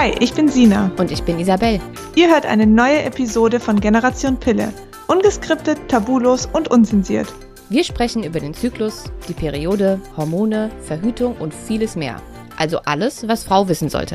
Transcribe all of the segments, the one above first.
Hi, ich bin Sina. Und ich bin Isabel. Ihr hört eine neue Episode von Generation Pille. Ungeskriptet, tabulos und unzensiert. Wir sprechen über den Zyklus, die Periode, Hormone, Verhütung und vieles mehr. Also alles, was Frau wissen sollte.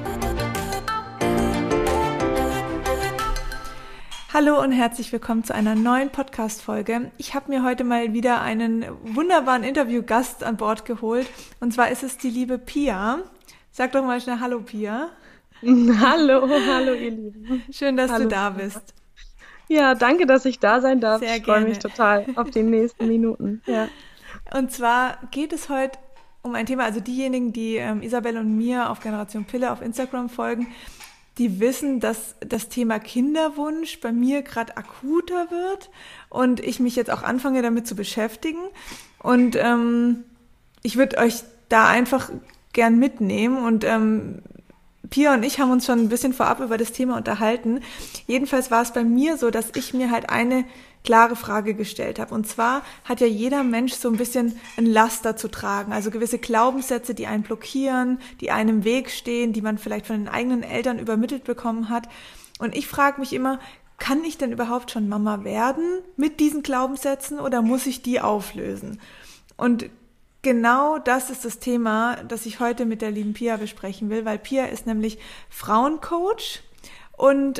Hallo und herzlich willkommen zu einer neuen Podcast-Folge. Ich habe mir heute mal wieder einen wunderbaren Interviewgast an Bord geholt. Und zwar ist es die liebe Pia. Sag doch mal schnell Hallo, Pia. Hallo ihr Lieben. Schön, dass du da bist. Ja, danke, dass ich da sein darf. Sehr ich freue gerne. mich total auf die nächsten Minuten. Ja. Und zwar geht es heute um ein Thema, also diejenigen, die Isabel und mir auf Generation Pille auf Instagram folgen, die wissen, dass das Thema Kinderwunsch bei mir gerade akuter wird und ich mich jetzt auch anfange damit zu beschäftigen. Und ich würde euch da einfach gern mitnehmen und Pia und ich haben uns schon ein bisschen vorab über das Thema unterhalten. Jedenfalls war es bei mir so, dass ich mir halt eine klare Frage gestellt habe. Und zwar hat ja jeder Mensch so ein bisschen ein Laster zu tragen. Also gewisse Glaubenssätze, die einen blockieren, die einem im Weg stehen, die man vielleicht von den eigenen Eltern übermittelt bekommen hat. Und ich frage mich immer, kann ich denn überhaupt schon Mama werden mit diesen Glaubenssätzen oder muss ich die auflösen? Und genau das ist das Thema, das ich heute mit der lieben Pia besprechen will, weil Pia ist nämlich Frauencoach und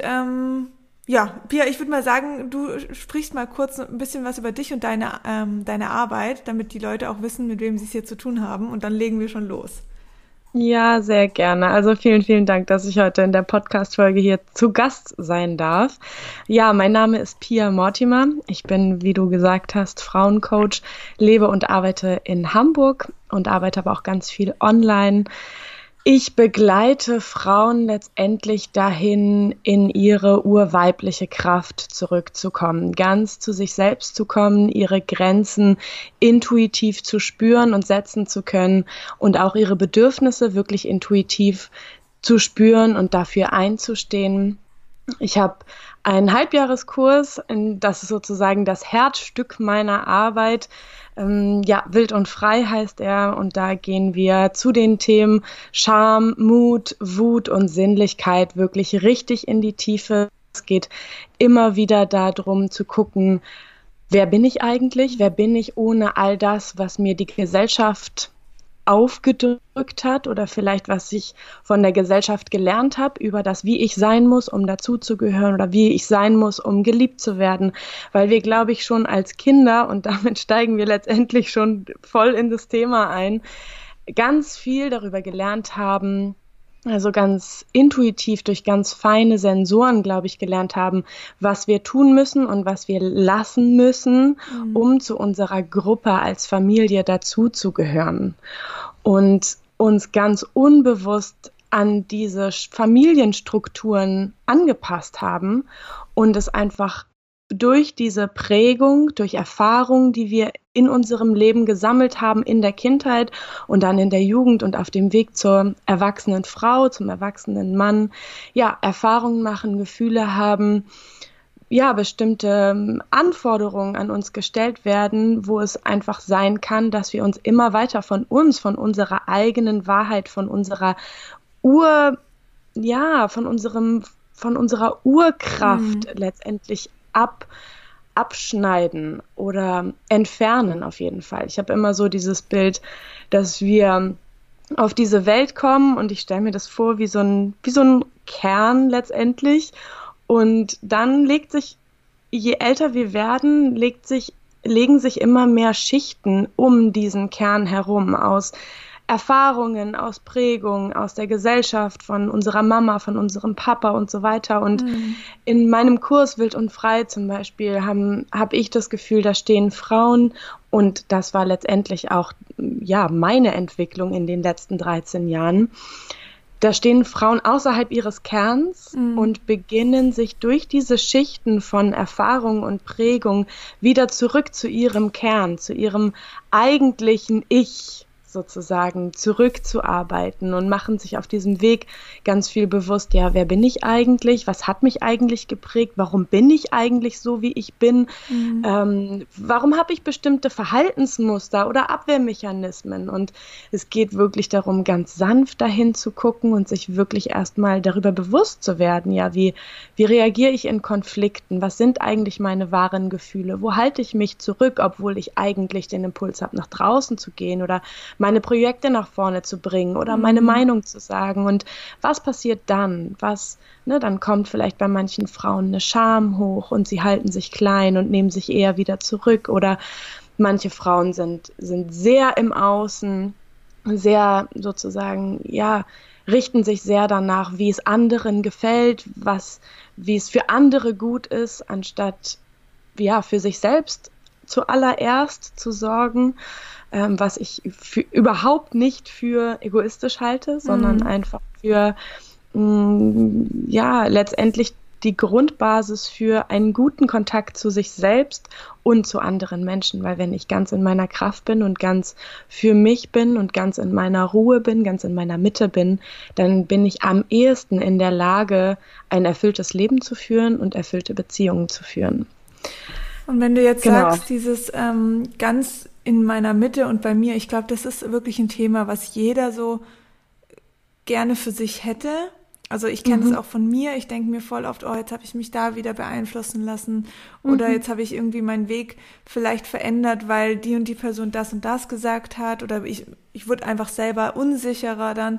Pia, ich würde mal sagen, du sprichst mal kurz ein bisschen was über dich und deine Arbeit, damit die Leute auch wissen, mit wem sie es hier zu tun haben und dann legen wir schon los. Ja, sehr gerne. Also vielen, vielen Dank, dass ich heute in der Podcast-Folge hier zu Gast sein darf. Ja, mein Name ist Pia Mortimer. Ich bin, wie du gesagt hast, Frauencoach, lebe und arbeite in Hamburg und arbeite aber auch ganz viel online. Ich begleite Frauen letztendlich dahin, in ihre urweibliche Kraft zurückzukommen, ganz zu sich selbst zu kommen, ihre Grenzen intuitiv zu spüren und setzen zu können und auch ihre Bedürfnisse wirklich intuitiv zu spüren und dafür einzustehen. Ich habe einen Halbjahreskurs, das ist sozusagen das Herzstück meiner Arbeit. Wild und frei heißt er, und da gehen wir zu den Themen Scham, Mut, Wut und Sinnlichkeit wirklich richtig in die Tiefe. Es geht immer wieder darum zu gucken, wer bin ich eigentlich? Wer bin ich ohne all das, was mir die Gesellschaft aufgedrückt hat oder vielleicht was ich von der Gesellschaft gelernt habe über das, wie ich sein muss, um dazuzugehören oder wie ich sein muss, um geliebt zu werden, weil wir, glaube ich, schon als Kinder, und damit steigen wir letztendlich schon voll in das Thema ein, ganz viel darüber gelernt haben, also ganz intuitiv durch ganz feine Sensoren, glaube ich, gelernt haben, was wir tun müssen und was wir lassen müssen, um zu unserer Gruppe als Familie dazuzugehören. Und uns ganz unbewusst an diese Familienstrukturen angepasst haben und es einfach durch diese Prägung, durch Erfahrungen, die wir in unserem Leben gesammelt haben, in der Kindheit und dann in der Jugend und auf dem Weg zur erwachsenen Frau, zum erwachsenen Mann, Erfahrungen machen, Gefühle haben, bestimmte Anforderungen an uns gestellt werden, wo es einfach sein kann, dass wir uns immer weiter von unserer eigenen Wahrheit, von unserer Urkraft letztendlich abschneiden oder entfernen auf jeden Fall. Ich habe immer so dieses Bild, dass wir auf diese Welt kommen und ich stelle mir das vor wie so ein Kern letztendlich, und dann je älter wir werden, legen sich immer mehr Schichten um diesen Kern herum aus Erfahrungen, aus Prägungen, aus der Gesellschaft, von unserer Mama, von unserem Papa und so weiter. Und in meinem Kurs Wild und frei zum Beispiel habe ich das Gefühl, da stehen Frauen, und das war letztendlich auch meine Entwicklung in den letzten 13 Jahren. Da stehen Frauen außerhalb ihres Kerns und beginnen sich durch diese Schichten von Erfahrung und Prägung wieder zurück zu ihrem Kern, zu ihrem eigentlichen Ich sozusagen zurückzuarbeiten und machen sich auf diesem Weg ganz viel bewusst, ja, wer bin ich eigentlich? Was hat mich eigentlich geprägt? Warum bin ich eigentlich so, wie ich bin? Warum habe ich bestimmte Verhaltensmuster oder Abwehrmechanismen? Und es geht wirklich darum, ganz sanft dahin zu gucken und sich wirklich erstmal darüber bewusst zu werden, ja, wie reagiere ich in Konflikten? Was sind eigentlich meine wahren Gefühle? Wo halte ich mich zurück, obwohl ich eigentlich den Impuls habe, nach draußen zu gehen oder meine Projekte nach vorne zu bringen oder meine Meinung zu sagen? Und was passiert dann? Dann kommt vielleicht bei manchen Frauen eine Scham hoch und sie halten sich klein und nehmen sich eher wieder zurück. Oder manche Frauen sind sehr im Außen, sehr sozusagen, ja, richten sich sehr danach, wie es anderen gefällt, wie es für andere gut ist, anstatt ja für sich selbst zuallererst zu sorgen, was ich überhaupt nicht für egoistisch halte, sondern einfach für letztendlich die Grundbasis für einen guten Kontakt zu sich selbst und zu anderen Menschen, weil wenn ich ganz in meiner Kraft bin und ganz für mich bin und ganz in meiner Ruhe bin, ganz in meiner Mitte bin, dann bin ich am ehesten in der Lage, ein erfülltes Leben zu führen und erfüllte Beziehungen zu führen. Und wenn du jetzt sagst, dieses ganz in meiner Mitte und bei mir, ich glaube, das ist wirklich ein Thema, was jeder so gerne für sich hätte. Also ich kenne es auch von mir, ich denke mir voll oft, oh, jetzt habe ich mich da wieder beeinflussen lassen oder jetzt habe ich irgendwie meinen Weg vielleicht verändert, weil die und die Person das und das gesagt hat oder ich wurde einfach selber unsicherer dann.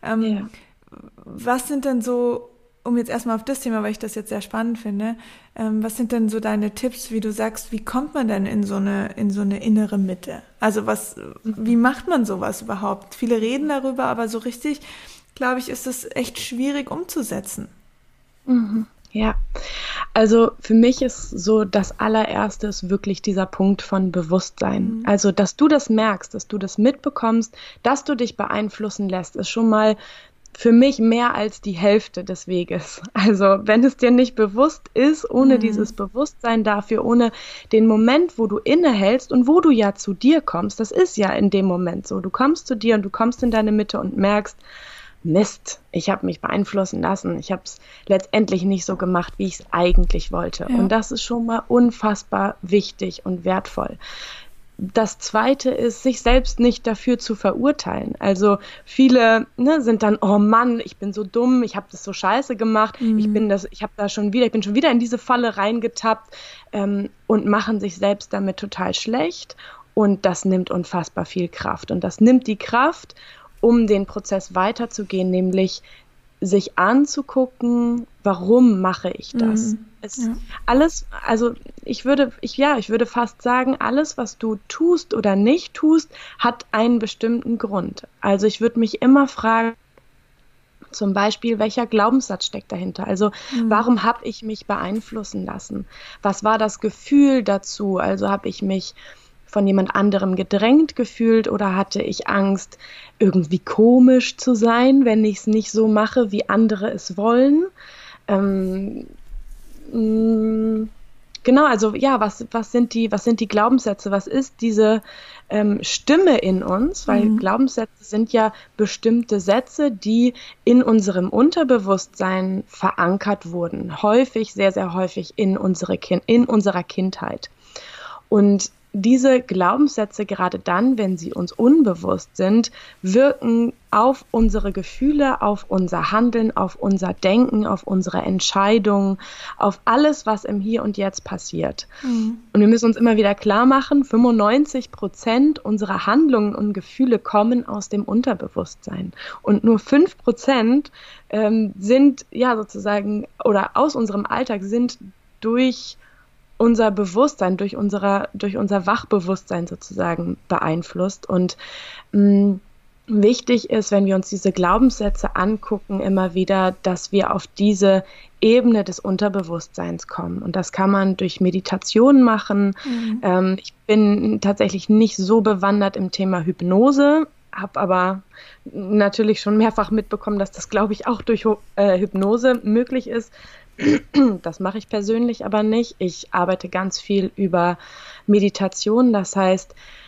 Was sind denn so, um jetzt erstmal auf das Thema, weil ich das jetzt sehr spannend finde, was sind denn so deine Tipps, wie du sagst, wie kommt man denn in so eine innere Mitte? Also wie macht man sowas überhaupt? Viele reden darüber, aber so richtig, glaube ich, ist es echt schwierig umzusetzen. Ja, also für mich ist so das allererste ist wirklich dieser Punkt von Bewusstsein. Also, dass du das merkst, dass du das mitbekommst, dass du dich beeinflussen lässt, ist schon mal für mich mehr als die Hälfte des Weges. Also wenn es dir nicht bewusst ist, ohne dieses Bewusstsein dafür, ohne den Moment, wo du innehältst und wo du ja zu dir kommst, das ist ja in dem Moment so, du kommst zu dir und du kommst in deine Mitte und merkst, Mist, ich habe mich beeinflussen lassen, ich habe es letztendlich nicht so gemacht, wie ich es eigentlich wollte. Ja. Und das ist schon mal unfassbar wichtig und wertvoll. Das Zweite ist, sich selbst nicht dafür zu verurteilen. Also viele sind dann, oh Mann, ich bin so dumm, ich habe das so scheiße gemacht, ich bin schon wieder in diese Falle reingetappt und machen sich selbst damit total schlecht. Und das nimmt unfassbar viel Kraft. Und das nimmt die Kraft, um den Prozess weiterzugehen, nämlich sich anzugucken, warum mache ich das? Alles, also ich würde fast sagen, alles, was du tust oder nicht tust, hat einen bestimmten Grund. Also ich würde mich immer fragen, zum Beispiel, welcher Glaubenssatz steckt dahinter? Also warum habe ich mich beeinflussen lassen? Was war das Gefühl dazu? Also habe ich mich von jemand anderem gedrängt gefühlt oder hatte ich Angst, irgendwie komisch zu sein, wenn ich es nicht so mache, wie andere es wollen? Genau, also ja, was sind die Glaubenssätze? Was ist diese Stimme in uns? Weil Glaubenssätze sind ja bestimmte Sätze, die in unserem Unterbewusstsein verankert wurden. Häufig, sehr, sehr häufig in unserer Kindheit. Und diese Glaubenssätze, gerade dann, wenn sie uns unbewusst sind, wirken auf unsere Gefühle, auf unser Handeln, auf unser Denken, auf unsere Entscheidungen, auf alles, was im Hier und Jetzt passiert. Und wir müssen uns immer wieder klar machen, 95% unserer Handlungen und Gefühle kommen aus dem Unterbewusstsein. Und nur 5% sind ja sozusagen, oder aus unserem Alltag sind durch unser Bewusstsein, durch unser Wachbewusstsein sozusagen beeinflusst. Und wichtig ist, wenn wir uns diese Glaubenssätze angucken, immer wieder, dass wir auf diese Ebene des Unterbewusstseins kommen. Und das kann man durch Meditation machen. Ich bin tatsächlich nicht so bewandert im Thema Hypnose, habe aber natürlich schon mehrfach mitbekommen, dass das, glaube ich, auch durch Hypnose möglich ist. Das mache ich persönlich aber nicht. Ich arbeite ganz viel über Meditation. Das heißt,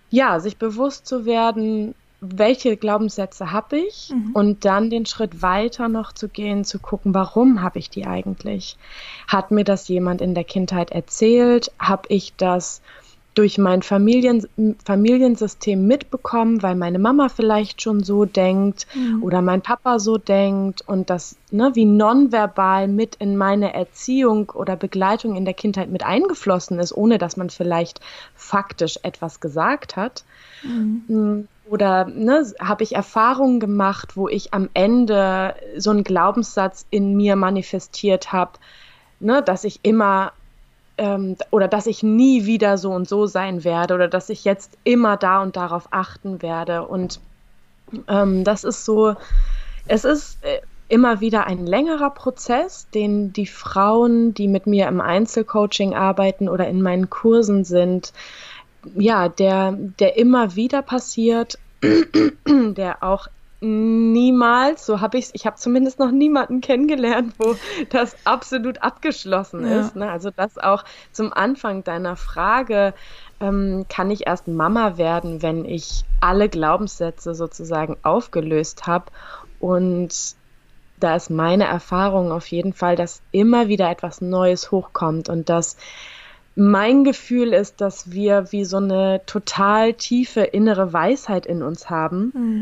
ja, sich bewusst zu werden, welche Glaubenssätze habe ich und dann den Schritt weiter noch zu gehen, zu gucken, warum habe ich die eigentlich? Hat mir das jemand in der Kindheit erzählt? Habe ich das durch mein Familiensystem mitbekommen, weil meine Mama vielleicht schon so denkt oder mein Papa so denkt und das wie nonverbal mit in meine Erziehung oder Begleitung in der Kindheit mit eingeflossen ist, ohne dass man vielleicht faktisch etwas gesagt hat. Oder habe ich Erfahrungen gemacht, wo ich am Ende so einen Glaubenssatz in mir manifestiert habe, dass ich immer oder dass ich nie wieder so und so sein werde oder dass ich jetzt immer da und darauf achten werde. Und das ist so, es ist immer wieder ein längerer Prozess, den die Frauen, die mit mir im Einzelcoaching arbeiten oder in meinen Kursen sind, ja, der immer wieder passiert, der auch niemals, ich habe zumindest noch niemanden kennengelernt, wo das absolut abgeschlossen ist. Ne? Also das auch zum Anfang deiner Frage, kann ich erst Mama werden, wenn ich alle Glaubenssätze sozusagen aufgelöst habe? Und da ist meine Erfahrung auf jeden Fall, dass immer wieder etwas Neues hochkommt und dass mein Gefühl ist, dass wir wie so eine total tiefe innere Weisheit in uns haben,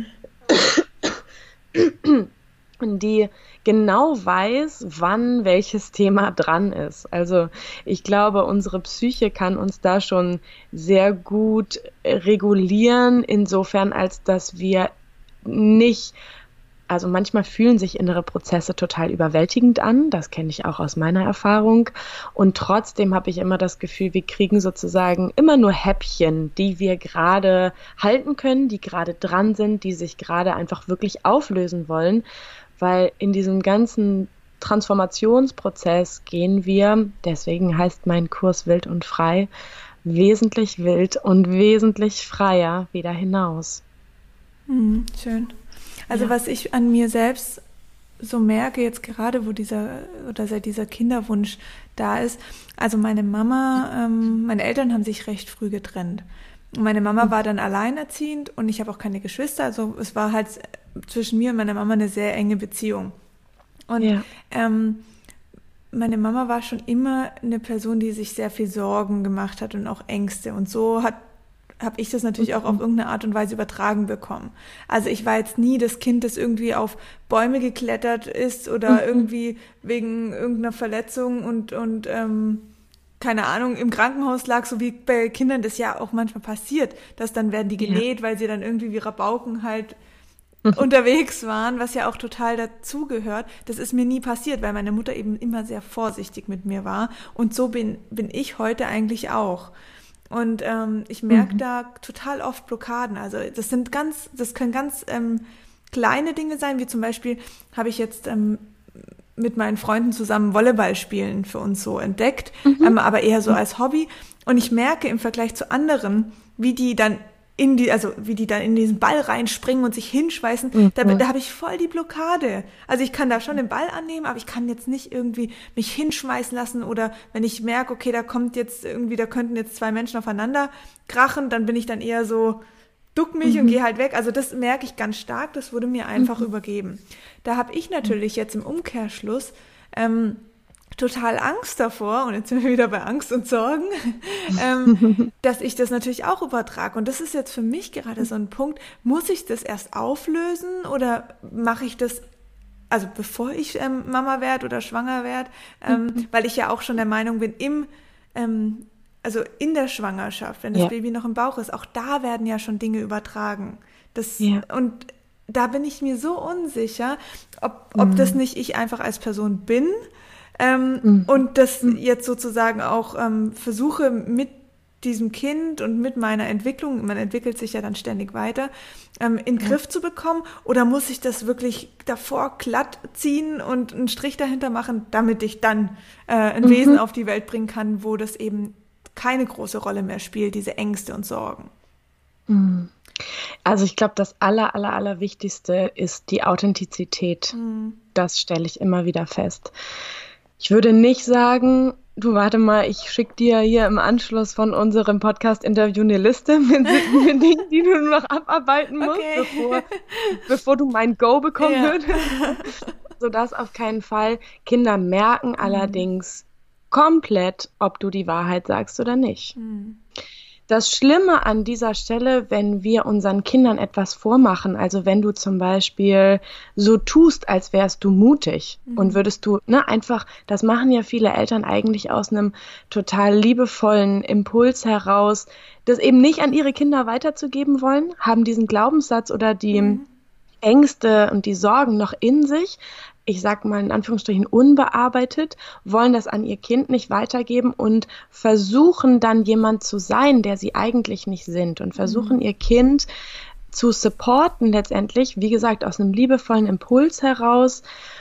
die genau weiß, wann welches Thema dran ist. Also ich glaube, unsere Psyche kann uns da schon sehr gut regulieren, insofern als dass wir nicht, also manchmal fühlen sich innere Prozesse total überwältigend an, das kenne ich auch aus meiner Erfahrung und trotzdem habe ich immer das Gefühl, wir kriegen sozusagen immer nur Häppchen, die wir gerade halten können, die gerade dran sind, die sich gerade einfach wirklich auflösen wollen, weil in diesem ganzen Transformationsprozess gehen wir, deswegen heißt mein Kurs Wild und Frei, wesentlich wild und wesentlich freier wieder hinaus. Schön. Also was ich an mir selbst so merke, jetzt gerade, seit dieser Kinderwunsch da ist, also meine Mama, meine Eltern haben sich recht früh getrennt. Und meine Mama war dann alleinerziehend und ich habe auch keine Geschwister, also es war halt zwischen mir und meiner Mama eine sehr enge Beziehung. Und meine Mama war schon immer eine Person, die sich sehr viel Sorgen gemacht hat und auch Ängste und so habe ich das natürlich auch auf irgendeine Art und Weise übertragen bekommen. Also ich war jetzt nie das Kind, das irgendwie auf Bäume geklettert ist oder irgendwie wegen irgendeiner Verletzung und keine Ahnung, im Krankenhaus lag, so wie bei Kindern das ja auch manchmal passiert, dass dann werden die genäht, weil sie dann irgendwie wie Rabauken halt unterwegs waren, was ja auch total dazugehört. Das ist mir nie passiert, weil meine Mutter eben immer sehr vorsichtig mit mir war und so bin ich heute eigentlich auch. Und ich merke da total oft Blockaden. Also das können ganz kleine Dinge sein, wie zum Beispiel habe ich jetzt mit meinen Freunden zusammen Volleyball spielen für uns so entdeckt, aber eher so als Hobby. Und ich merke im Vergleich zu anderen, wie die dann in diesen Ball reinspringen und sich hinschmeißen, da habe ich voll die Blockade. Also ich kann da schon den Ball annehmen, aber ich kann jetzt nicht irgendwie mich hinschmeißen lassen oder wenn ich merke, okay, da könnten jetzt zwei Menschen aufeinander krachen, dann bin ich dann eher so, duck mich und gehe halt weg. Also das merke ich ganz stark, das wurde mir einfach übergeben. Da habe ich natürlich jetzt im Umkehrschluss total Angst davor, und jetzt sind wir wieder bei Angst und Sorgen, dass ich das natürlich auch übertrage. Und das ist jetzt für mich gerade so ein Punkt, muss ich das erst auflösen oder mache ich das, also bevor ich Mama werde oder schwanger werde, weil ich ja auch schon der Meinung bin, also in der Schwangerschaft, wenn das Baby noch im Bauch ist, auch da werden ja schon Dinge übertragen. Und da bin ich mir so unsicher, ob das nicht ich einfach als Person bin, und das jetzt sozusagen auch versuche mit diesem Kind und mit meiner Entwicklung, man entwickelt sich ja dann ständig weiter, in den Griff zu bekommen, oder muss ich das wirklich davor glatt ziehen und einen Strich dahinter machen, damit ich dann ein Wesen auf die Welt bringen kann, wo das eben keine große Rolle mehr spielt, diese Ängste und Sorgen. Also ich glaube, das Allerwichtigste ist die Authentizität. Das stelle ich immer wieder fest. Ich würde nicht sagen, Du, warte mal, ich schicke dir hier im Anschluss von unserem Podcast-Interview eine Liste mit Dingen, die du noch abarbeiten musst, bevor du mein Go bekommen würdest. Sodass auf keinen Fall Kinder merken allerdings komplett, ob du die Wahrheit sagst oder nicht. Das Schlimme an dieser Stelle, wenn wir unseren Kindern etwas vormachen, also wenn du zum Beispiel so tust, als wärst du mutig und würdest du, einfach, das machen ja viele Eltern eigentlich aus einem total liebevollen Impuls heraus, das eben nicht an ihre Kinder weiterzugeben wollen, haben diesen Glaubenssatz oder die Ängste und die Sorgen noch in sich, ich sag mal in Anführungsstrichen unbearbeitet, wollen das an ihr Kind nicht weitergeben und versuchen dann jemand zu sein, der sie eigentlich nicht sind und versuchen ihr Kind zu supporten letztendlich, wie gesagt, aus einem liebevollen Impuls heraus,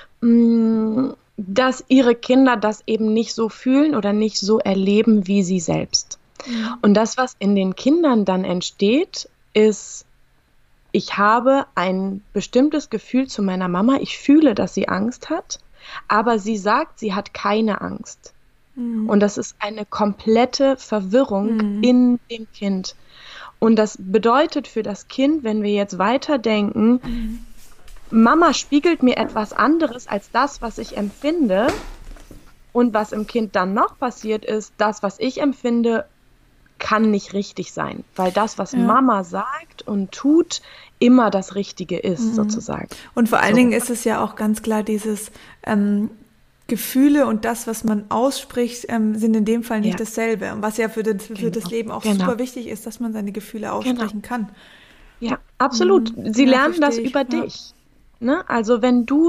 dass ihre Kinder das eben nicht so fühlen oder nicht so erleben wie sie selbst. Und das, was in den Kindern dann entsteht, ist: Ich habe ein bestimmtes Gefühl zu meiner Mama. Ich fühle, dass sie Angst hat, aber sie sagt, sie hat keine Angst. Und das ist eine komplette Verwirrung in dem Kind. Und das bedeutet für das Kind, wenn wir jetzt weiterdenken, Mama spiegelt mir etwas anderes als das, was ich empfinde. Und was im Kind dann noch passiert ist, das, was ich empfinde, kann nicht richtig sein, weil das, was Mama sagt und tut, immer das Richtige ist, sozusagen. Und vor allen Dingen ist es ja auch ganz klar, dieses Gefühle und das, was man ausspricht, sind in dem Fall nicht dasselbe. Und was ja für das Leben auch super wichtig ist, dass man seine Gefühle aussprechen kann. Ja, absolut. Sie lernen das über dich. Ne? Also wenn du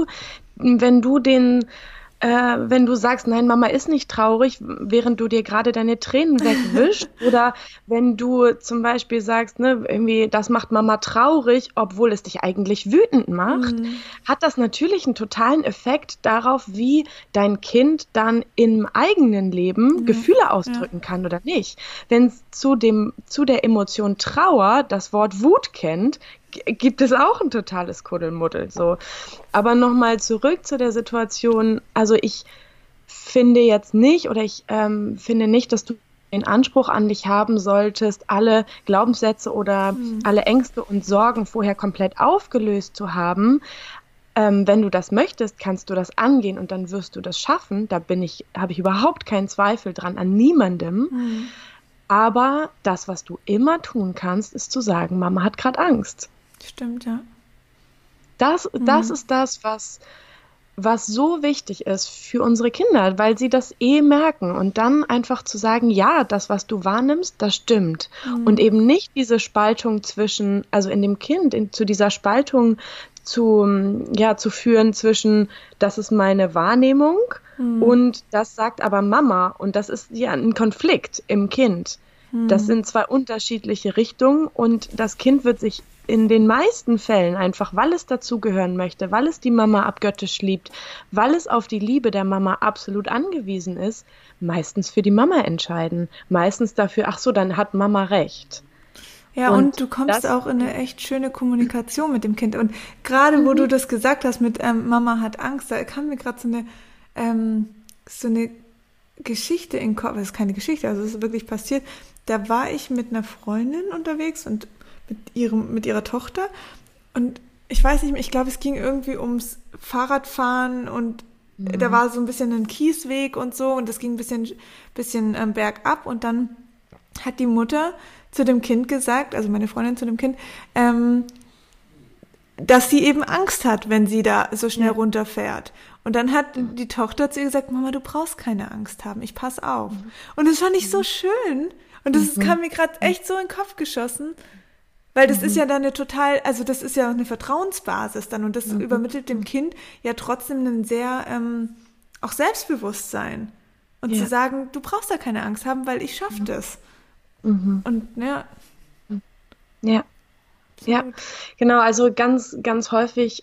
sagst, nein, Mama ist nicht traurig, während du dir gerade deine Tränen wegwischst, oder wenn du zum Beispiel sagst, irgendwie, das macht Mama traurig, obwohl es dich eigentlich wütend macht, hat das natürlich einen totalen Effekt darauf, wie dein Kind dann im eigenen Leben Gefühle ausdrücken kann oder nicht. Wenn es zu der Emotion Trauer das Wort Wut kennt, gibt es auch ein totales Kuddelmuddel. So. Aber nochmal zurück zu der Situation, also ich finde jetzt nicht, oder ich finde nicht, dass du den Anspruch an dich haben solltest, alle Glaubenssätze oder alle Ängste und Sorgen vorher komplett aufgelöst zu haben. Wenn du das möchtest, kannst du das angehen und dann wirst du das schaffen. Da habe ich überhaupt keinen Zweifel dran, an niemandem. Aber das, was du immer tun kannst, ist zu sagen, Mama hat gerade Angst. Stimmt, ja. Das ist das, was so wichtig ist für unsere Kinder, weil sie das merken. Und dann einfach zu sagen, ja, das, was du wahrnimmst, das stimmt. Und eben nicht diese Spaltung also in dem Kind, zu dieser Spaltung zu führen zwischen, das ist meine Wahrnehmung und das sagt aber Mama. Und das ist ja ein Konflikt im Kind. Das sind zwei unterschiedliche Richtungen und das Kind wird sich in den meisten Fällen einfach, weil es dazugehören möchte, weil es die Mama abgöttisch liebt, weil es auf die Liebe der Mama absolut angewiesen ist, meistens für die Mama entscheiden. Meistens dafür, ach so, dann hat Mama recht. Ja, und du kommst auch in eine echt schöne Kommunikation mit dem Kind. Und gerade wo du das gesagt hast mit Mama hat Angst, da kam mir gerade so eine Geschichte in den Kopf. Das ist keine Geschichte, also es ist wirklich passiert. Da war ich mit einer Freundin unterwegs und mit ihrer Tochter. Und ich weiß nicht mehr, ich glaube, es ging irgendwie ums Fahrradfahren und da war so ein bisschen ein Kiesweg und so und das ging ein bisschen bergab und dann hat die Mutter zu dem Kind gesagt, also meine Freundin zu dem Kind, dass sie eben Angst hat, wenn sie da so schnell runterfährt. Und dann hat die Tochter zu ihr gesagt, Mama, du brauchst keine Angst haben, ich pass auf. Und das fand ich so schön. Und das kam mir gerade echt so in den Kopf geschossen, weil das ist ja dann das ist ja eine Vertrauensbasis dann und das übermittelt dem Kind ja trotzdem ein sehr, auch Selbstbewusstsein. Und zu sagen, du brauchst da keine Angst haben, weil ich schaffe das. Und Ja, genau, also ganz, ganz häufig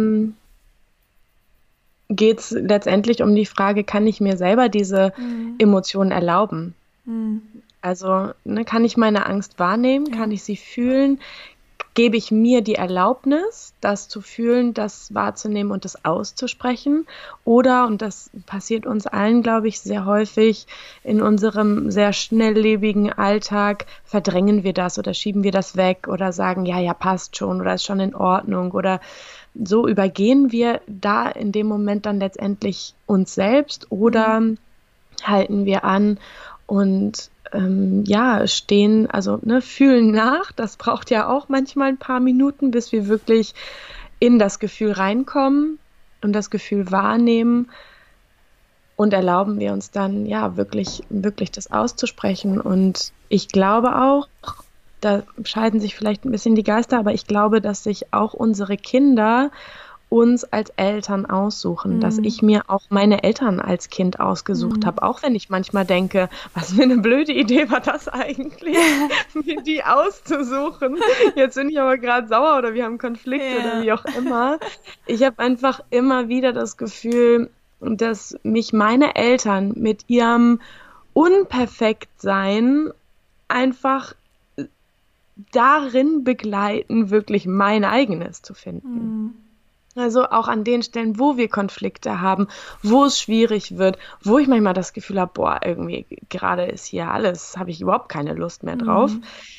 geht es letztendlich um die Frage, kann ich mir selber diese Emotionen erlauben? Also kann ich meine Angst wahrnehmen, kann ich sie fühlen, gebe ich mir die Erlaubnis, das zu fühlen, das wahrzunehmen und das auszusprechen? Oder, und das passiert uns allen, glaube ich, sehr häufig in unserem sehr schnelllebigen Alltag, verdrängen wir das oder schieben wir das weg oder sagen, ja, ja, passt schon oder ist schon in Ordnung oder so übergehen wir da in dem Moment dann letztendlich uns selbst oder halten wir an und stehen, also fühlen nach. Das braucht ja auch manchmal ein paar Minuten, bis wir wirklich in das Gefühl reinkommen und das Gefühl wahrnehmen und erlauben wir uns dann ja wirklich das auszusprechen. Und ich glaube auch, da scheiden sich vielleicht ein bisschen die Geister, aber ich glaube, dass sich auch unsere Kinder uns als Eltern aussuchen, dass ich mir auch meine Eltern als Kind ausgesucht habe, auch wenn ich manchmal denke, was für eine blöde Idee war das eigentlich, mir die auszusuchen. Jetzt bin ich aber gerade sauer oder wir haben Konflikte oder wie auch immer. Ich habe einfach immer wieder das Gefühl, dass mich meine Eltern mit ihrem Unperfektsein einfach darin begleiten, wirklich mein eigenes zu finden. Also auch an den Stellen, wo wir Konflikte haben, wo es schwierig wird, wo ich manchmal das Gefühl habe, boah, irgendwie gerade ist hier alles, habe ich überhaupt keine Lust mehr drauf.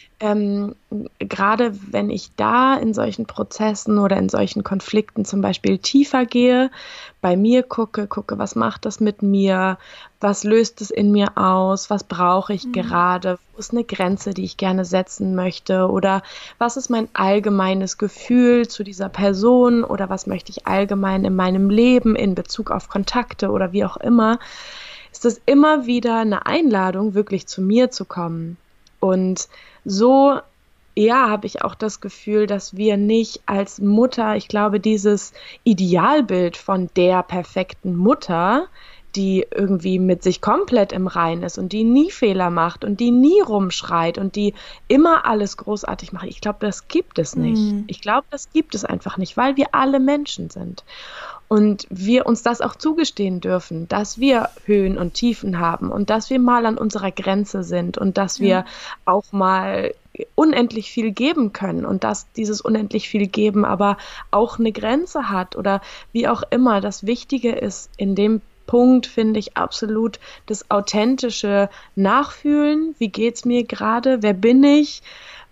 Gerade wenn ich da in solchen Prozessen oder in solchen Konflikten zum Beispiel tiefer gehe, bei mir gucke, was macht das mit mir, was löst es in mir aus, was brauche ich gerade, wo ist eine Grenze, die ich gerne setzen möchte oder was ist mein allgemeines Gefühl zu dieser Person oder was möchte ich allgemein in meinem Leben in Bezug auf Kontakte oder wie auch immer, ist das immer wieder eine Einladung, wirklich zu mir zu kommen. Und so, ja, habe ich auch das Gefühl, dass wir nicht als Mutter, ich glaube, dieses Idealbild von der perfekten Mutter, die irgendwie mit sich komplett im Reinen ist und die nie Fehler macht und die nie rumschreit und die immer alles großartig macht. Ich glaube, das gibt es nicht. Ich glaube, das gibt es einfach nicht, weil wir alle Menschen sind. Und wir uns das auch zugestehen dürfen, dass wir Höhen und Tiefen haben und dass wir mal an unserer Grenze sind und dass wir auch mal unendlich viel geben können und dass dieses unendlich viel geben aber auch eine Grenze hat oder wie auch immer. Das Wichtige ist in dem Punkt, finde ich, absolut das authentische Nachfühlen. Wie geht's mir gerade? Wer bin ich?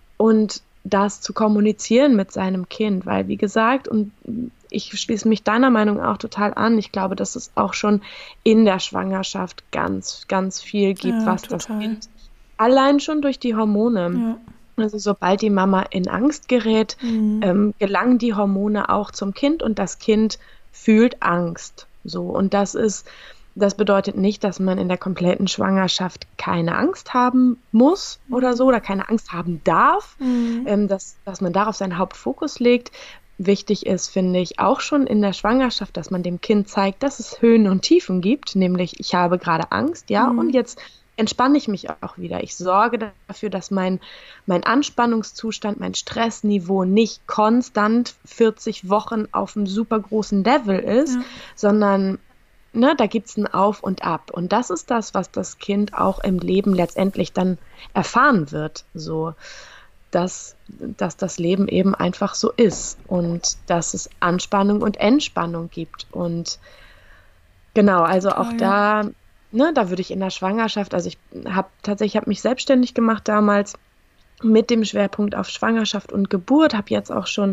Und das zu kommunizieren mit seinem Kind, weil wie gesagt, und ich schließe mich deiner Meinung auch total an. Ich glaube, dass es auch schon in der Schwangerschaft ganz, ganz viel gibt, was total. Das Kind allein schon durch die Hormone. Also sobald die Mama in Angst gerät, gelangen die Hormone auch zum Kind und das Kind fühlt Angst. So, und das bedeutet nicht, dass man in der kompletten Schwangerschaft keine Angst haben muss oder so oder keine Angst haben darf, dass man darauf seinen Hauptfokus legt. Wichtig ist, finde ich, auch schon in der Schwangerschaft, dass man dem Kind zeigt, dass es Höhen und Tiefen gibt, nämlich ich habe gerade Angst, und jetzt entspanne ich mich auch wieder. Ich sorge dafür, dass mein Anspannungszustand, mein Stressniveau nicht konstant 40 Wochen auf einem super großen Level ist, sondern da gibt es ein Auf und Ab. Und das ist das, was das Kind auch im Leben letztendlich dann erfahren wird. So, dass das Leben eben einfach so ist und dass es Anspannung und Entspannung gibt. Und genau, also auch da würde ich in der Schwangerschaft, also ich habe mich selbstständig gemacht damals mit dem Schwerpunkt auf Schwangerschaft und Geburt, habe jetzt auch schon,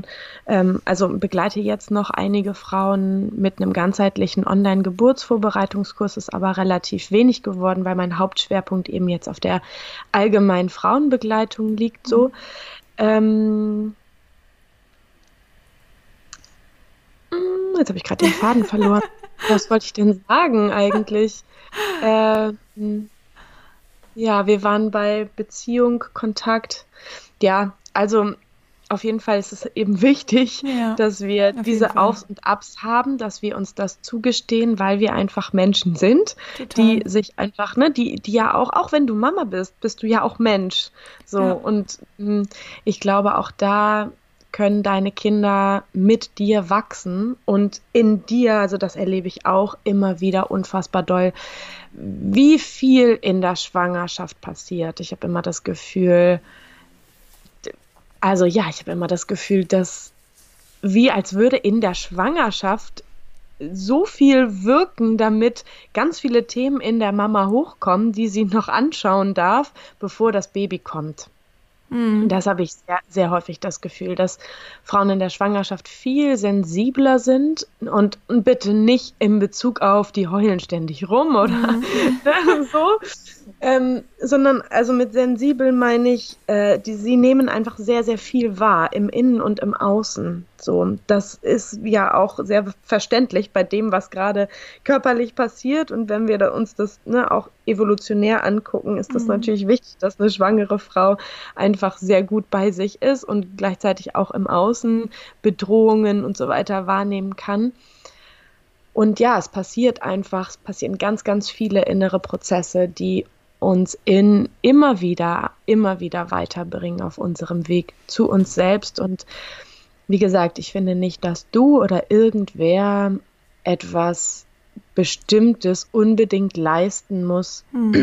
begleite jetzt noch einige Frauen mit einem ganzheitlichen Online-Geburtsvorbereitungskurs, ist aber relativ wenig geworden, weil mein Hauptschwerpunkt eben jetzt auf der allgemeinen Frauenbegleitung liegt so. Jetzt habe ich gerade den Faden verloren. Was wollte ich denn sagen eigentlich? Ja, wir waren bei Beziehung, Kontakt. Ja, also auf jeden Fall ist es eben wichtig, dass wir diese Aufs und Abs haben, dass wir uns das zugestehen, weil wir einfach Menschen sind, die sich einfach, die ja auch wenn du Mama bist du ja auch Mensch. So, und ich glaube auch da können deine Kinder mit dir wachsen und in dir, also das erlebe ich auch immer wieder unfassbar doll, wie viel in der Schwangerschaft passiert. Ich habe immer das Gefühl, Also ja, ich habe immer das Gefühl, dass wie als würde in der Schwangerschaft so viel wirken, damit ganz viele Themen in der Mama hochkommen, die sie noch anschauen darf, bevor das Baby kommt. Und das habe ich sehr, sehr häufig das Gefühl, dass Frauen in der Schwangerschaft viel sensibler sind und bitte nicht in Bezug auf, die heulen ständig rum oder so, sondern also mit sensibel meine ich, sie nehmen einfach sehr, sehr viel wahr im Innen und im Außen. So, das ist ja auch sehr verständlich bei dem, was gerade körperlich passiert. Und wenn wir uns das auch evolutionär angucken, ist das natürlich wichtig, dass eine schwangere Frau einfach sehr gut bei sich ist und gleichzeitig auch im Außen Bedrohungen und so weiter wahrnehmen kann. Und ja, es passieren ganz, ganz viele innere Prozesse, die uns immer wieder weiterbringen auf unserem Weg zu uns selbst. Und wie gesagt, ich finde nicht, dass du oder irgendwer etwas Bestimmtes unbedingt leisten muss,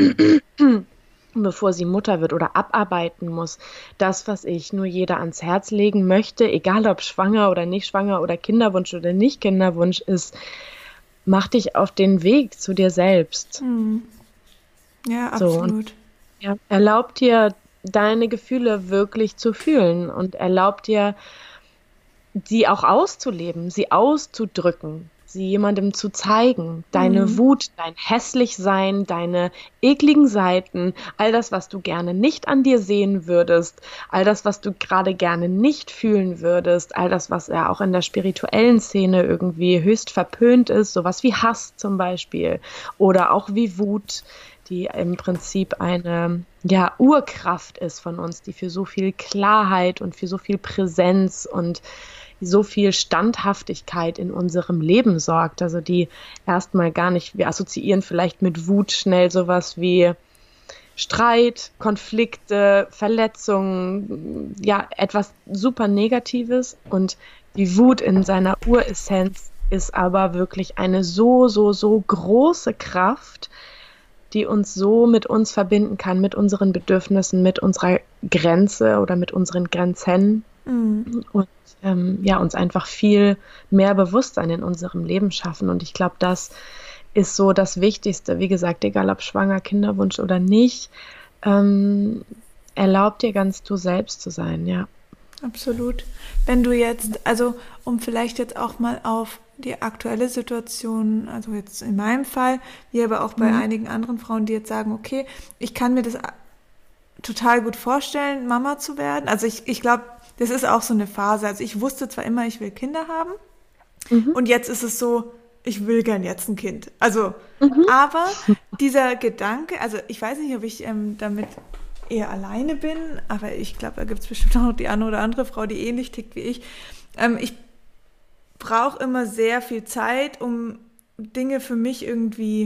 bevor sie Mutter wird oder abarbeiten muss. Das, was ich nur jeder ans Herz legen möchte, egal ob schwanger oder nicht schwanger oder Kinderwunsch oder nicht Kinderwunsch ist, mach dich auf den Weg zu dir selbst. Ja, So, absolut. und erlaub dir, deine Gefühle wirklich zu fühlen und erlaub dir, sie auch auszuleben, sie auszudrücken, sie jemandem zu zeigen, deine Wut, dein Hässlichsein, deine ekligen Seiten, all das, was du gerne nicht an dir sehen würdest, all das, was du gerade gerne nicht fühlen würdest, all das, was ja auch in der spirituellen Szene irgendwie höchst verpönt ist, sowas wie Hass zum Beispiel oder auch wie Wut, die im Prinzip eine Urkraft ist von uns, die für so viel Klarheit und für so viel Präsenz und so viel Standhaftigkeit in unserem Leben sorgt. Also die erstmal gar nicht, wir assoziieren vielleicht mit Wut schnell sowas wie Streit, Konflikte, Verletzungen, etwas super Negatives. Und die Wut in seiner Uressenz ist aber wirklich eine so, so, so große Kraft, die uns so mit uns verbinden kann, mit unseren Bedürfnissen, mit unserer Grenze oder mit unseren Grenzen und uns einfach viel mehr Bewusstsein in unserem Leben schaffen. Und ich glaube, das ist so das Wichtigste. Wie gesagt, egal ob schwanger, Kinderwunsch oder nicht, erlaub dir ganz du selbst zu sein, ja. Absolut. Wenn du jetzt, also um vielleicht jetzt auch mal auf die aktuelle Situation, also jetzt in meinem Fall, wie aber auch bei einigen anderen Frauen, die jetzt sagen, okay, ich kann mir das total gut vorstellen, Mama zu werden. Also ich glaube, das ist auch so eine Phase. Also ich wusste zwar immer, ich will Kinder haben und jetzt ist es so, ich will gern jetzt ein Kind. Also, aber dieser Gedanke, also ich weiß nicht, ob ich damit eher alleine bin, aber ich glaube, da gibt es bestimmt auch noch die eine oder andere Frau, die ähnlich tickt wie ich. Ich brauche immer sehr viel Zeit, um Dinge für mich irgendwie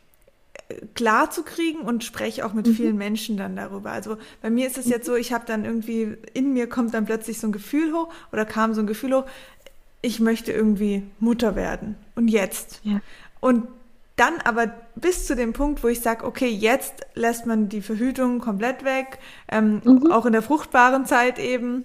klar zu kriegen und spreche auch mit vielen Menschen dann darüber. Also bei mir ist es jetzt so, ich habe dann irgendwie, in mir kommt dann plötzlich so ein Gefühl hoch oder kam so ein Gefühl hoch, ich möchte irgendwie Mutter werden. Und jetzt. Ja. Und dann aber bis zu dem Punkt, wo ich sage, okay, jetzt lässt man die Verhütung komplett weg, auch in der fruchtbaren Zeit eben.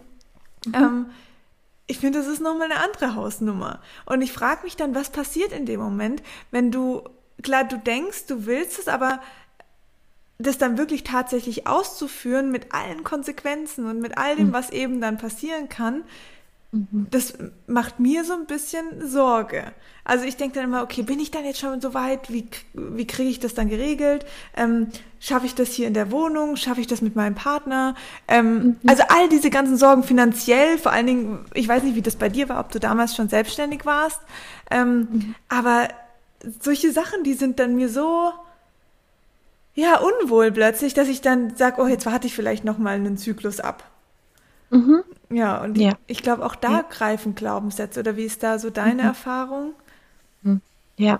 Ich finde, das ist nochmal eine andere Hausnummer. Und ich frage mich dann, was passiert in dem Moment, wenn du denkst, du willst es, aber das dann wirklich tatsächlich auszuführen mit allen Konsequenzen und mit all dem, was eben dann passieren kann, das macht mir so ein bisschen Sorge. Also ich denke dann immer, okay, bin ich dann jetzt schon so weit? Wie kriege ich das dann geregelt? Schaffe ich das hier in der Wohnung? Schaffe ich das mit meinem Partner? Also all diese ganzen Sorgen finanziell, vor allen Dingen, ich weiß nicht, wie das bei dir war, ob du damals schon selbstständig warst, aber solche Sachen, die sind dann mir so unwohl plötzlich, dass ich dann sage, oh, jetzt warte ich vielleicht noch mal einen Zyklus ab. Ja, und ich glaube, auch da greifen Glaubenssätze. Oder wie ist da so deine Erfahrung? Ja,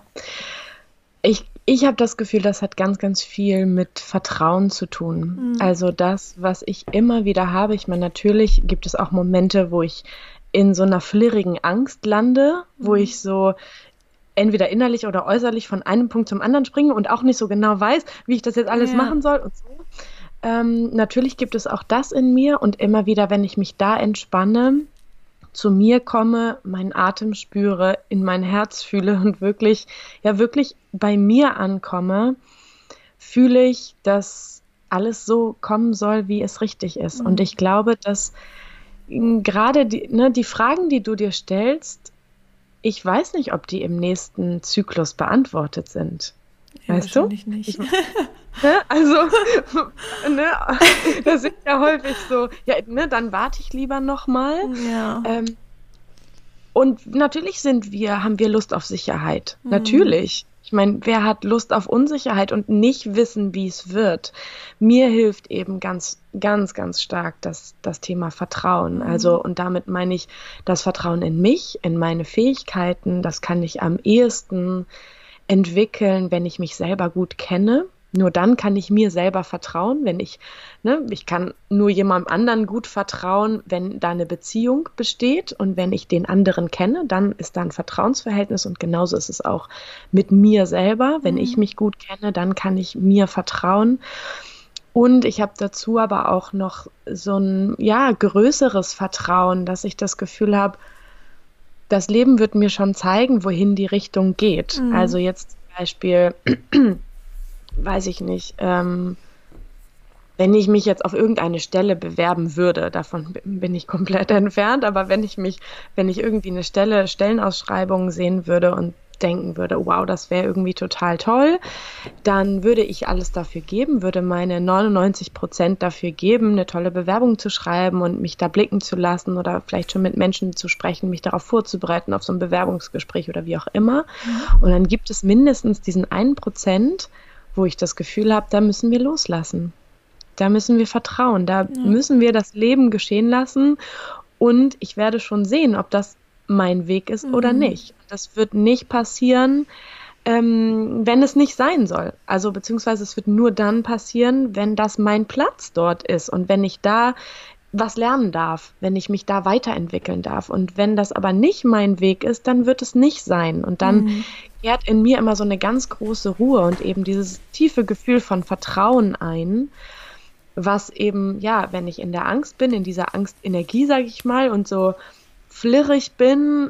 ich habe das Gefühl, das hat ganz, ganz viel mit Vertrauen zu tun. Also das, was ich immer wieder habe, ich meine, natürlich gibt es auch Momente, wo ich in so einer flirrigen Angst lande, wo ich so entweder innerlich oder äußerlich von einem Punkt zum anderen springe und auch nicht so genau weiß, wie ich das jetzt alles machen soll und so. Natürlich gibt es auch das in mir und immer wieder, wenn ich mich da entspanne, zu mir komme, meinen Atem spüre, in mein Herz fühle und wirklich bei mir ankomme, fühle ich, dass alles so kommen soll, wie es richtig ist. Und ich glaube, dass gerade die Fragen, die du dir stellst, ich weiß nicht, ob die im nächsten Zyklus beantwortet sind. Ja, weißt du? wahrscheinlich nicht. Also, das ist ja häufig so, dann warte ich lieber nochmal. Ja. Und natürlich haben wir Lust auf Sicherheit. Natürlich. Ich meine, wer hat Lust auf Unsicherheit und nicht wissen, wie es wird? Mir hilft eben ganz, ganz, ganz stark das Thema Vertrauen. Also, und damit meine ich das Vertrauen in mich, in meine Fähigkeiten. Das kann ich am ehesten entwickeln, wenn ich mich selber gut kenne. Nur dann kann ich mir selber vertrauen, ich kann nur jemandem anderen gut vertrauen, wenn da eine Beziehung besteht und wenn ich den anderen kenne, dann ist da ein Vertrauensverhältnis und genauso ist es auch mit mir selber. Wenn ich mich gut kenne, dann kann ich mir vertrauen. Und ich habe dazu aber auch noch so ein, größeres Vertrauen, dass ich das Gefühl habe, das Leben wird mir schon zeigen, wohin die Richtung geht. Also jetzt zum Beispiel weiß ich nicht, wenn ich mich jetzt auf irgendeine Stelle bewerben würde, davon bin ich komplett entfernt, aber wenn ich irgendwie eine Stellenausschreibung sehen würde und denken würde, wow, das wäre irgendwie total toll, dann würde ich alles dafür geben, würde meine 99% dafür geben, eine tolle Bewerbung zu schreiben und mich da blicken zu lassen oder vielleicht schon mit Menschen zu sprechen, mich darauf vorzubereiten, auf so ein Bewerbungsgespräch oder wie auch immer. Und dann gibt es mindestens diesen 1%, wo ich das Gefühl habe, da müssen wir loslassen. Da müssen wir vertrauen. Da müssen wir das Leben geschehen lassen. Und ich werde schon sehen, ob das mein Weg ist oder nicht. Das wird nicht passieren, wenn es nicht sein soll. Also beziehungsweise es wird nur dann passieren, wenn das mein Platz dort ist und wenn ich da was lernen darf, wenn ich mich da weiterentwickeln darf. Und wenn das aber nicht mein Weg ist, dann wird es nicht sein. Und dann kehrt in mir immer so eine ganz große Ruhe und eben dieses tiefe Gefühl von Vertrauen ein, was eben, wenn ich in der Angst bin, in dieser Angstenergie, sage ich mal, und so flirrig bin,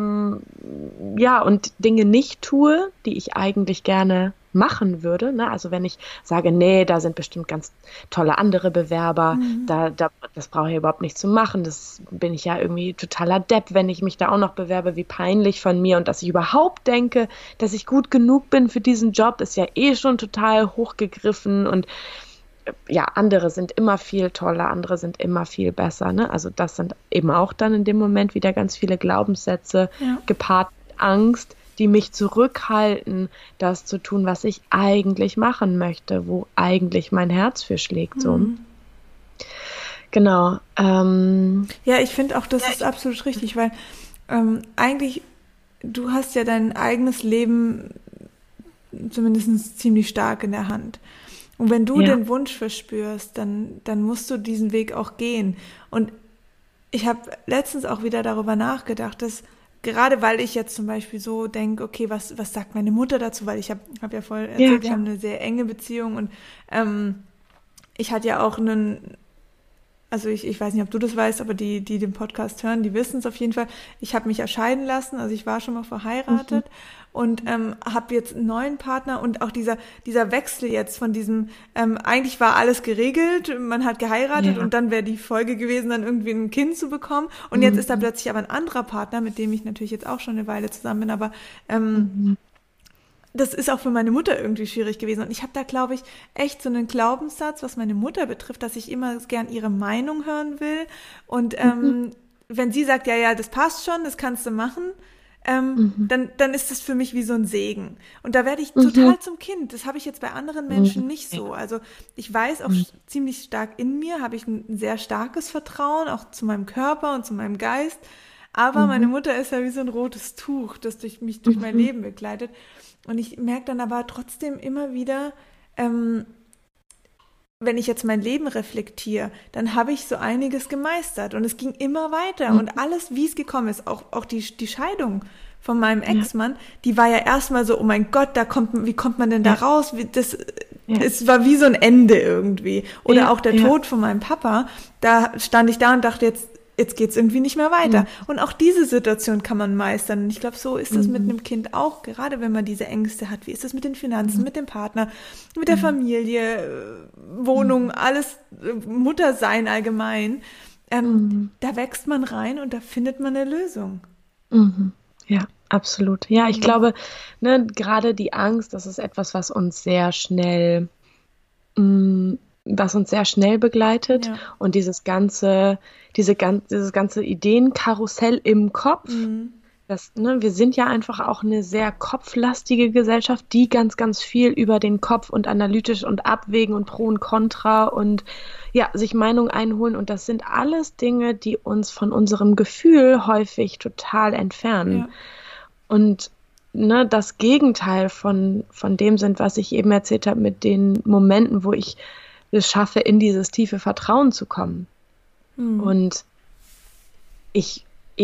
und Dinge nicht tue, die ich eigentlich gerne machen würde. Ne? Also wenn ich sage, nee, da sind bestimmt ganz tolle andere Bewerber, das brauche ich überhaupt nicht zu machen, das bin ich ja irgendwie totaler Depp, wenn ich mich da auch noch bewerbe, wie peinlich von mir und dass ich überhaupt denke, dass ich gut genug bin für diesen Job, ist ja eh schon total hochgegriffen und andere sind immer viel toller, andere sind immer viel besser. Ne? Also das sind eben auch dann in dem Moment wieder ganz viele Glaubenssätze gepaart mit Angst, die mich zurückhalten, das zu tun, was ich eigentlich machen möchte, wo eigentlich mein Herz für schlägt. So. Genau. Ich finde auch, das ist absolut richtig, weil eigentlich, du hast ja dein eigenes Leben zumindest ziemlich stark in der Hand. Und wenn du den Wunsch verspürst, dann musst du diesen Weg auch gehen. Und ich habe letztens auch wieder darüber nachgedacht, dass gerade weil ich jetzt zum Beispiel so denke, okay, was sagt meine Mutter dazu? Weil ich hab ja voll erzählt, wir haben eine sehr enge Beziehung und ich hatte ja auch also ich weiß nicht, ob du das weißt, aber die den Podcast hören, die wissen es auf jeden Fall. Ich habe mich scheiden lassen, also ich war schon mal verheiratet und habe jetzt einen neuen Partner und auch dieser Wechsel jetzt von diesem, eigentlich war alles geregelt, man hat geheiratet und dann wäre die Folge gewesen, dann irgendwie ein Kind zu bekommen und jetzt ist da plötzlich aber ein anderer Partner, mit dem ich natürlich jetzt auch schon eine Weile zusammen bin, aber das ist auch für meine Mutter irgendwie schwierig gewesen. Und ich habe da, glaube ich, echt so einen Glaubenssatz, was meine Mutter betrifft, dass ich immer gern ihre Meinung hören will. Und wenn sie sagt, ja, das passt schon, das kannst du machen, dann ist das für mich wie so ein Segen. Und da werde ich total zum Kind. Das habe ich jetzt bei anderen Menschen nicht so. Also ich weiß auch ziemlich stark in mir, habe ich ein sehr starkes Vertrauen, auch zu meinem Körper und zu meinem Geist. Aber meine Mutter ist ja wie so ein rotes Tuch, das mich durch mein Leben begleitet. Und ich merke dann aber trotzdem immer wieder, wenn ich jetzt mein Leben reflektiere, dann habe ich so einiges gemeistert und es ging immer weiter und alles, wie es gekommen ist, auch die Scheidung von meinem Ex-Mann, die war ja erstmal so, oh mein Gott, wie kommt man denn da raus? Es war wie so ein Ende irgendwie. Oder auch der Tod von meinem Papa, da stand ich da und dachte, jetzt geht's irgendwie nicht mehr weiter. Und auch diese Situation kann man meistern. Und ich glaube, so ist das mit einem Kind auch, gerade wenn man diese Ängste hat. Wie ist das mit den Finanzen, mit dem Partner, mit der Familie, Wohnung, alles, Muttersein allgemein. Da wächst man rein und da findet man eine Lösung. Ja, absolut. Ja, ich glaube, gerade die Angst, das ist etwas, was uns sehr schnell begleitet und dieses ganze Ideenkarussell im Kopf. Wir sind ja einfach auch eine sehr kopflastige Gesellschaft, die ganz, ganz viel über den Kopf und analytisch und abwägen und Pro und Contra und sich Meinung einholen. Und das sind alles Dinge, die uns von unserem Gefühl häufig total entfernen. Ja. Und das Gegenteil von dem sind, was ich eben erzählt habe, mit den Momenten, wo ich es schaffe, in dieses tiefe Vertrauen zu kommen. Und es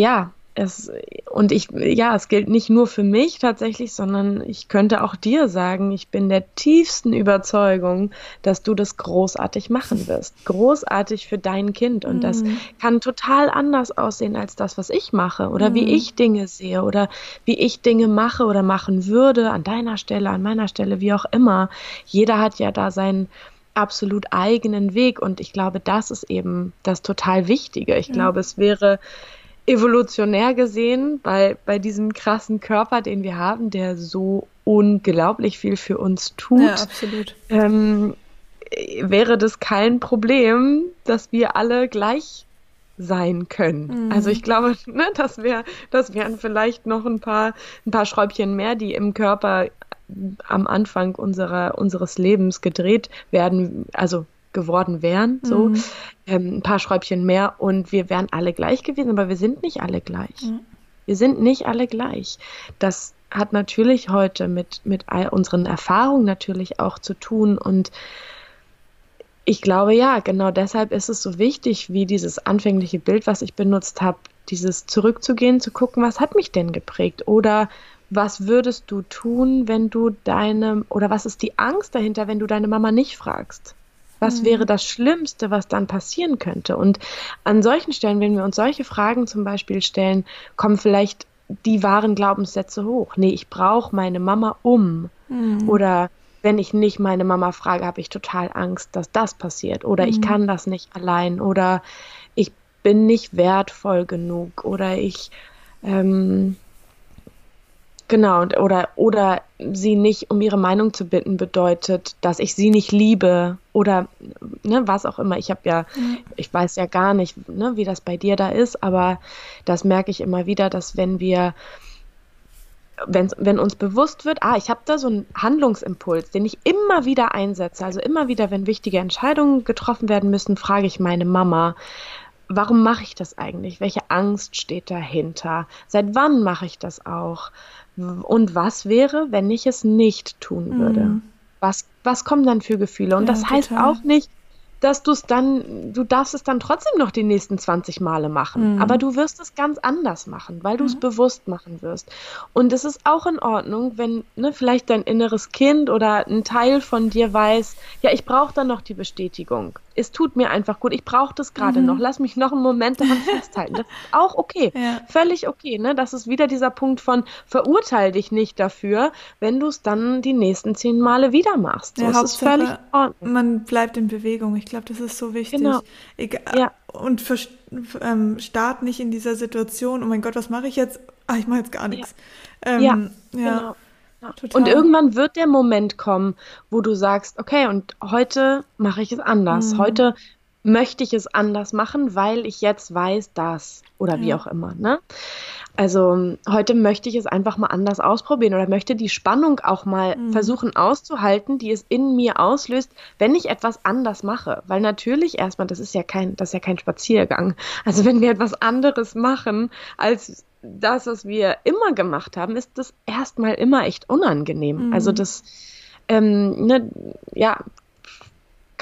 gilt nicht nur für mich tatsächlich, sondern ich könnte auch dir sagen, ich bin der tiefsten Überzeugung, dass du das großartig machen wirst. Großartig für dein Kind. Und das kann total anders aussehen als das, was ich mache oder wie ich Dinge sehe oder wie ich Dinge mache oder machen würde, an deiner Stelle, an meiner Stelle, wie auch immer. Jeder hat ja da seinen absolut eigenen Weg und ich glaube, das ist eben das total Wichtige. Ich glaube, es wäre evolutionär gesehen, bei diesem krassen Körper, den wir haben, der so unglaublich viel für uns tut, absolut. Wäre das kein Problem, dass wir alle gleich sein können. Also ich glaube, das wären vielleicht noch ein paar Schräubchen mehr, die im Körper am Anfang unseres Lebens gedreht werden, also geworden wären, so ein paar Schräubchen mehr und wir wären alle gleich gewesen, aber wir sind nicht alle gleich. Wir sind nicht alle gleich. Das hat natürlich heute mit all unseren Erfahrungen natürlich auch zu tun und ich glaube, genau deshalb ist es so wichtig, wie dieses anfängliche Bild, was ich benutzt habe, dieses zurückzugehen, zu gucken, was hat mich denn geprägt oder was würdest du tun, oder was ist die Angst dahinter, wenn du deine Mama nicht fragst? Was wäre das Schlimmste, was dann passieren könnte? Und an solchen Stellen, wenn wir uns solche Fragen zum Beispiel stellen, kommen vielleicht die wahren Glaubenssätze hoch. Nee, ich brauche meine Mama Oder wenn ich nicht meine Mama frage, habe ich total Angst, dass das passiert. Oder ich kann das nicht allein. Oder ich bin nicht wertvoll genug. Oder ich oder sie nicht um ihre Meinung zu bitten bedeutet, dass ich sie nicht liebe oder was auch immer. Ich weiß ja gar nicht, wie das bei dir da ist, aber das merke ich immer wieder, dass wenn uns bewusst wird, ich habe da so einen Handlungsimpuls, den ich immer wieder einsetze, also immer wieder, wenn wichtige Entscheidungen getroffen werden müssen, frage ich meine Mama, warum mache ich das eigentlich? Welche Angst steht dahinter? Seit wann mache ich das auch? Und was wäre, wenn ich es nicht tun würde? Was kommen dann für Gefühle? Und das heißt auch nicht, dass du darfst es dann trotzdem noch die nächsten 20 Male machen. Aber du wirst es ganz anders machen, weil du es bewusst machen wirst. Und es ist auch in Ordnung, wenn vielleicht dein inneres Kind oder ein Teil von dir weiß, ich brauche dann noch die Bestätigung. Es tut mir einfach gut, ich brauche das gerade noch. Lass mich noch einen Moment daran festhalten. Das ist auch okay, völlig okay. Das ist wieder dieser Punkt von verurteil dich nicht dafür, wenn du es dann die nächsten 10 Male wieder machst. So, es ist völlig in Ordnung. Man bleibt in Bewegung. Ich glaube, das ist so wichtig. Genau. Und start nicht in dieser Situation, oh mein Gott, was mache ich jetzt? Ich mache jetzt gar nichts. Genau. Total. Und irgendwann wird der Moment kommen, wo du sagst, okay, und heute mache ich es anders. Heute möchte ich es anders machen, weil ich jetzt weiß, dass oder wie auch immer. Also heute möchte ich es einfach mal anders ausprobieren oder möchte die Spannung auch mal versuchen auszuhalten, die es in mir auslöst, wenn ich etwas anders mache. Weil natürlich erstmal, das ist ja kein Spaziergang. Also wenn wir etwas anderes machen als das, was wir immer gemacht haben, ist das erstmal immer echt unangenehm. Also das, kann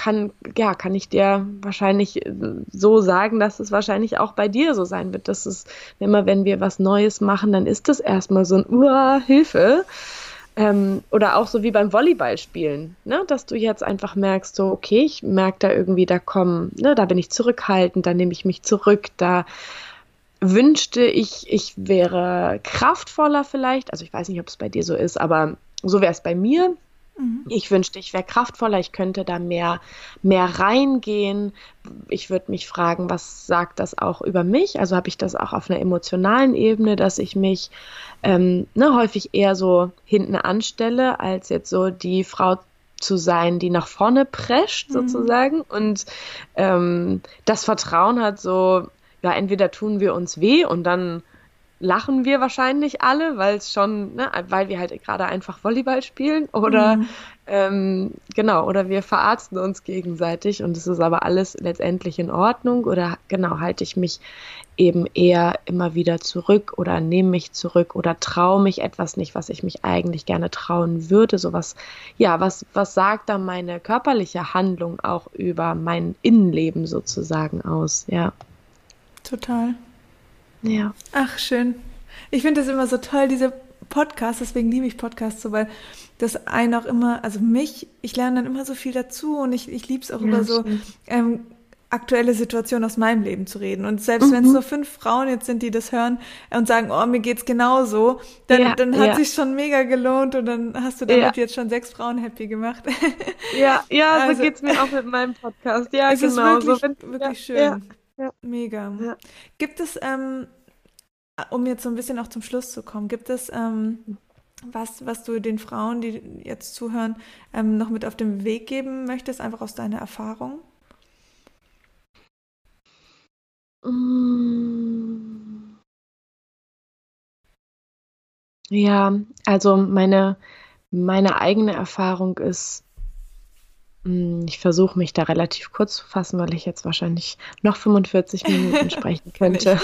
kann ich dir wahrscheinlich so sagen, dass es wahrscheinlich auch bei dir so sein wird. Dass es immer, wenn wir was Neues machen, dann ist das erstmal so ein Hilfe. Oder auch so wie beim Volleyballspielen, ne? Dass du jetzt einfach merkst, so, okay, ich merke da irgendwie, da bin ich zurückhaltend, da nehme ich mich zurück, da wünschte ich wäre kraftvoller vielleicht. Also ich weiß nicht, ob es bei dir so ist, aber so wäre es bei mir. Ich wünschte, ich wäre kraftvoller, ich könnte da mehr reingehen. Ich würde mich fragen, was sagt das auch über mich? Also habe ich das auch auf einer emotionalen Ebene, dass ich mich häufig eher so hinten anstelle, als jetzt so die Frau zu sein, die nach vorne prescht sozusagen. Und das Vertrauen hat so, ja, entweder tun wir uns weh und dann lachen wir wahrscheinlich alle, weil wir halt gerade einfach Volleyball spielen oder oder wir verarzten uns gegenseitig und es ist aber alles letztendlich in Ordnung oder halte ich mich eben eher immer wieder zurück oder nehme mich zurück oder traue mich etwas nicht, was ich mich eigentlich gerne trauen würde. Sowas, ja, was sagt da meine körperliche Handlung auch über mein Innenleben sozusagen aus, ja. Total. Ja. Ach, schön. Ich finde das immer so toll, diese Podcasts, deswegen liebe ich Podcasts so, weil das einen auch immer, also ich lerne dann immer so viel dazu und ich liebe es auch über so aktuelle Situationen aus meinem Leben zu reden. Und selbst wenn es nur 5 Frauen jetzt sind, die das hören und sagen, oh, mir geht's genauso, dann hat sich schon mega gelohnt und dann hast du damit jetzt schon 6 Frauen happy gemacht. Also, so geht's mir auch mit meinem Podcast. Ja, es ist wirklich schön. Ja. Mega. Ja. Gibt es, um jetzt so ein bisschen auch zum Schluss zu kommen, gibt es was du den Frauen, die jetzt zuhören, noch mit auf den Weg geben möchtest, einfach aus deiner Erfahrung? Ja, also meine eigene Erfahrung ist, ich versuche mich da relativ kurz zu fassen, weil ich jetzt wahrscheinlich noch 45 Minuten sprechen könnte.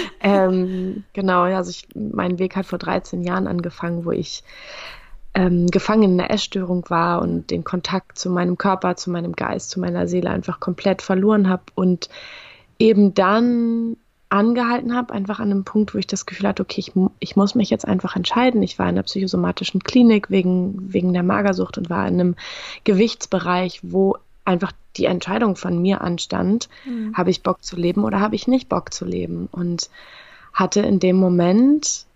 Also mein Weg hat vor 13 Jahren angefangen, wo ich gefangen in einer Essstörung war und den Kontakt zu meinem Körper, zu meinem Geist, zu meiner Seele einfach komplett verloren habe und eben dann angehalten habe, einfach an einem Punkt, wo ich das Gefühl hatte, okay, ich muss mich jetzt einfach entscheiden. Ich war in einer psychosomatischen Klinik wegen der Magersucht und war in einem Gewichtsbereich, wo einfach die Entscheidung von mir anstand, habe ich Bock zu leben oder habe ich nicht Bock zu leben? Und hatte in dem Moment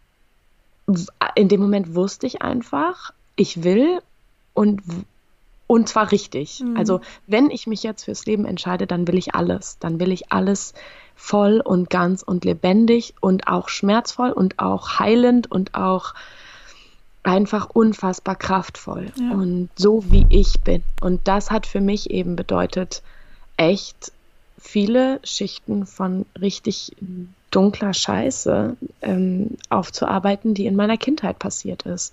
wusste ich einfach, ich will und zwar richtig. Also wenn ich mich jetzt fürs Leben entscheide, dann will ich alles. Dann will ich alles voll und ganz und lebendig und auch schmerzvoll und auch heilend und auch einfach unfassbar kraftvoll. Ja. Und so wie ich bin. Und das hat für mich eben bedeutet, echt viele Schichten von richtig dunkler Scheiße aufzuarbeiten, die in meiner Kindheit passiert ist.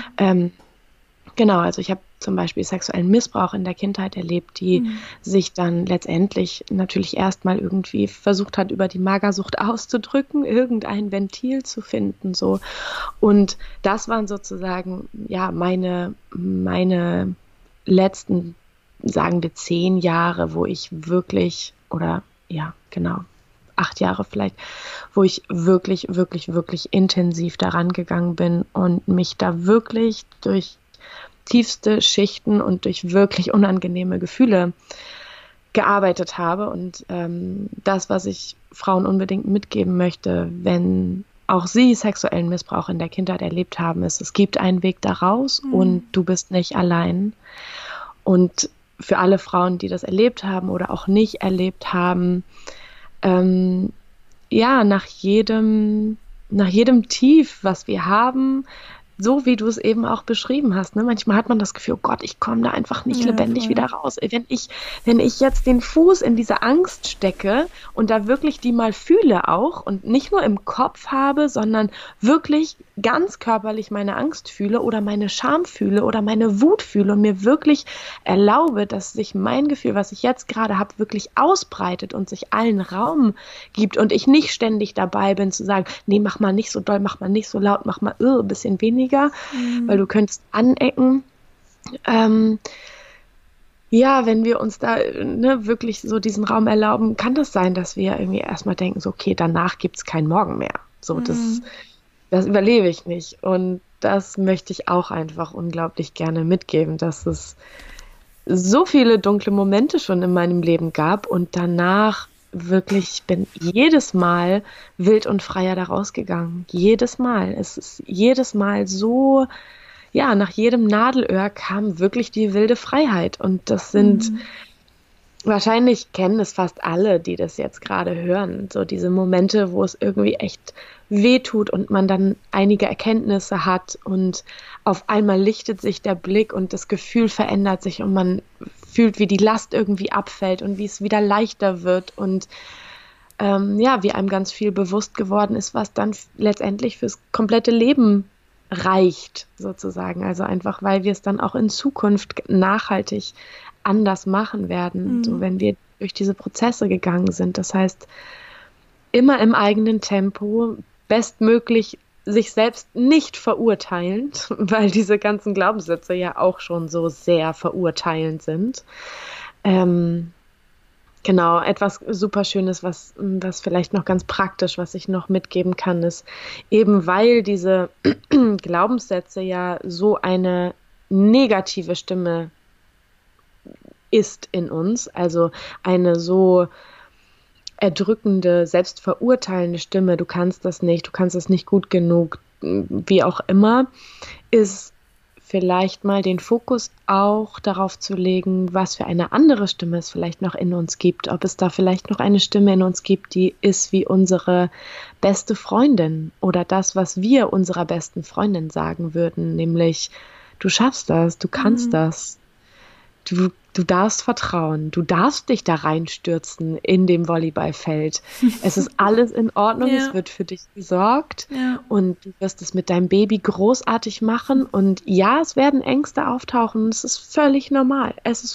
Also ich habe zum Beispiel sexuellen Missbrauch in der Kindheit erlebt, die sich dann letztendlich natürlich erstmal irgendwie versucht hat, über die Magersucht auszudrücken, irgendein Ventil zu finden, so. Und das waren sozusagen, ja, meine letzten, sagen wir 10 Jahre, wo ich wirklich, 8 Jahre vielleicht, wo ich wirklich, wirklich, wirklich intensiv daran gegangen bin und mich da wirklich durch tiefste Schichten und durch wirklich unangenehme Gefühle gearbeitet habe. Und das, was ich Frauen unbedingt mitgeben möchte, wenn auch sie sexuellen Missbrauch in der Kindheit erlebt haben, ist, es gibt einen Weg daraus und du bist nicht allein. Und für alle Frauen, die das erlebt haben oder auch nicht erlebt haben, nach jedem Tief, was wir haben, so wie du es eben auch beschrieben hast, ne? Manchmal hat man das Gefühl, oh Gott, ich komme da einfach nicht lebendig wieder raus. Wenn ich jetzt den Fuß in diese Angst stecke und da wirklich die mal fühle auch und nicht nur im Kopf habe, sondern wirklich ganz körperlich meine Angst fühle oder meine Scham fühle oder meine Wut fühle und mir wirklich erlaube, dass sich mein Gefühl, was ich jetzt gerade habe, wirklich ausbreitet und sich allen Raum gibt und ich nicht ständig dabei bin zu sagen, nee, mach mal nicht so doll, mach mal nicht so laut, mach mal ein bisschen weniger, weil du könntest anecken. ja, wenn wir uns da wirklich so diesen Raum erlauben, kann das sein, dass wir irgendwie erstmal denken, so, okay, danach gibt es keinen Morgen mehr. So, das überlebe ich nicht. Und das möchte ich auch einfach unglaublich gerne mitgeben, dass es so viele dunkle Momente schon in meinem Leben gab und danach wirklich, ich bin jedes Mal wild und freier da rausgegangen. Jedes Mal. Es ist jedes Mal so, ja, nach jedem Nadelöhr kam wirklich die wilde Freiheit. Und das sind, wahrscheinlich kennen es fast alle, die das jetzt gerade hören, so diese Momente, wo es irgendwie echt wehtut und man dann einige Erkenntnisse hat und auf einmal lichtet sich der Blick und das Gefühl verändert sich und man fühlt, wie die Last irgendwie abfällt und wie es wieder leichter wird und wie einem ganz viel bewusst geworden ist, was dann letztendlich fürs komplette Leben reicht, sozusagen. Also einfach, weil wir es dann auch in Zukunft nachhaltig anders machen werden, so wenn wir durch diese Prozesse gegangen sind. Das heißt, immer im eigenen Tempo, bestmöglich sich selbst nicht verurteilend, weil diese ganzen Glaubenssätze ja auch schon so sehr verurteilend sind. Genau, etwas super Schönes, was vielleicht noch ganz praktisch, was ich noch mitgeben kann, ist eben, weil diese Glaubenssätze ja so eine negative Stimme ist in uns, also eine so erdrückende, selbstverurteilende Stimme, du kannst das nicht gut genug, wie auch immer, ist vielleicht mal den Fokus auch darauf zu legen, was für eine andere Stimme es vielleicht noch in uns gibt, ob es da vielleicht noch eine Stimme in uns gibt, die ist wie unsere beste Freundin oder das, was wir unserer besten Freundin sagen würden, nämlich, du schaffst das, du kannst das. Du darfst vertrauen, du darfst dich da reinstürzen in dem Volleyballfeld. Es ist alles in Ordnung, es wird für dich gesorgt und du wirst es mit deinem Baby großartig machen und ja, es werden Ängste auftauchen, es ist völlig normal,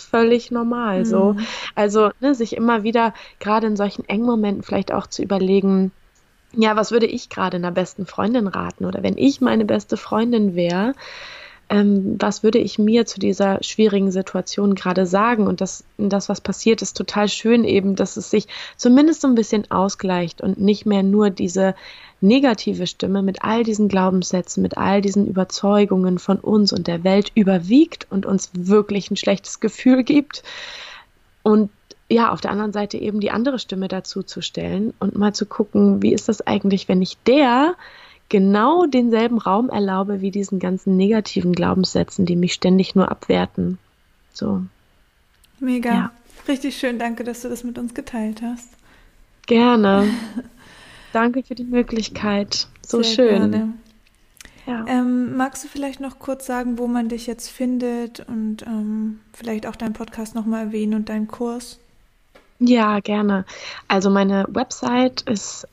so. Also sich immer wieder, gerade in solchen engen Momenten vielleicht auch zu überlegen, ja, was würde ich gerade einer besten Freundin raten oder wenn ich meine beste Freundin wäre, was würde ich mir zu dieser schwierigen Situation gerade sagen? Und das, was passiert, ist total schön eben, dass es sich zumindest so ein bisschen ausgleicht und nicht mehr nur diese negative Stimme mit all diesen Glaubenssätzen, mit all diesen Überzeugungen von uns und der Welt überwiegt und uns wirklich ein schlechtes Gefühl gibt. Und ja, auf der anderen Seite eben die andere Stimme dazu zu stellen und mal zu gucken, wie ist das eigentlich, wenn ich genau denselben Raum erlaube wie diesen ganzen negativen Glaubenssätzen, die mich ständig nur abwerten. So. Mega. Ja. Richtig schön. Danke, dass du das mit uns geteilt hast. Gerne. Danke für die Möglichkeit. So sehr schön. Gerne. Ja. Magst du vielleicht noch kurz sagen, wo man dich jetzt findet und vielleicht auch deinen Podcast nochmal erwähnen und deinen Kurs? Ja, gerne. Also meine Website ist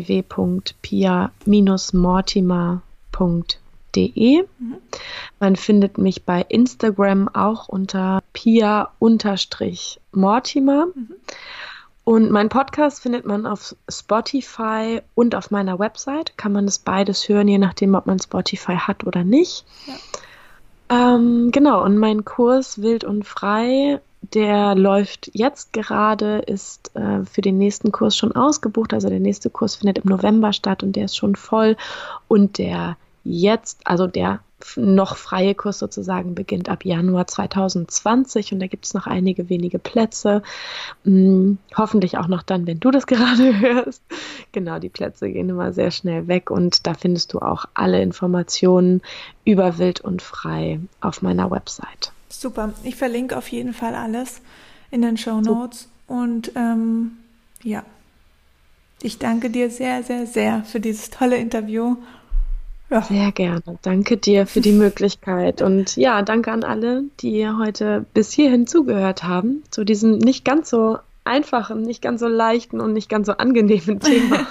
www.pia-mortimer.de. Man findet mich bei Instagram auch unter pia-mortimer. Und mein Podcast findet man auf Spotify und auf meiner Website. Kann man das beides hören, je nachdem, ob man Spotify hat oder nicht. Ja. Genau, und mein Kurs Wild und Frei, der läuft jetzt gerade, ist für den nächsten Kurs schon ausgebucht. Also der nächste Kurs findet im November statt und der ist schon voll. Und der noch freie Kurs sozusagen beginnt ab Januar 2020 und da gibt es noch einige wenige Plätze. Hoffentlich auch noch dann, wenn du das gerade hörst. Genau, die Plätze gehen immer sehr schnell weg und da findest du auch alle Informationen über Wild und Frei auf meiner Website. Super, ich verlinke auf jeden Fall alles in den Shownotes und ja, ich danke dir sehr, sehr, sehr für dieses tolle Interview. Ja. Sehr gerne. Danke dir für die Möglichkeit und ja, danke an alle, die heute bis hierhin zugehört haben, zu diesem nicht ganz so einfachen, nicht ganz so leichten und nicht ganz so angenehmen Thema.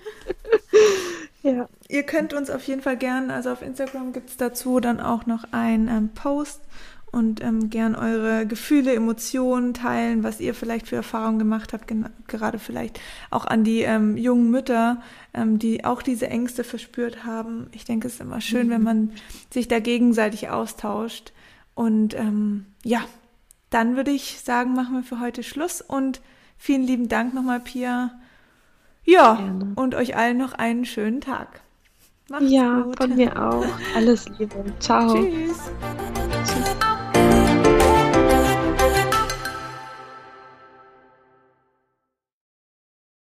Ja. Ihr könnt uns auf jeden Fall gerne, also auf Instagram gibt es dazu dann auch noch einen Post und gern eure Gefühle, Emotionen teilen, was ihr vielleicht für Erfahrungen gemacht habt, gerade vielleicht auch an die jungen Mütter, die auch diese Ängste verspürt haben. Ich denke, es ist immer schön, wenn man sich da gegenseitig austauscht und ja, dann würde ich sagen, machen wir für heute Schluss und vielen lieben Dank nochmal, Pia. Ja, gerne. Und euch allen noch einen schönen Tag. Macht's gut. Ja, von mir auch. Alles Liebe. Ciao. Tschüss. Tschüss.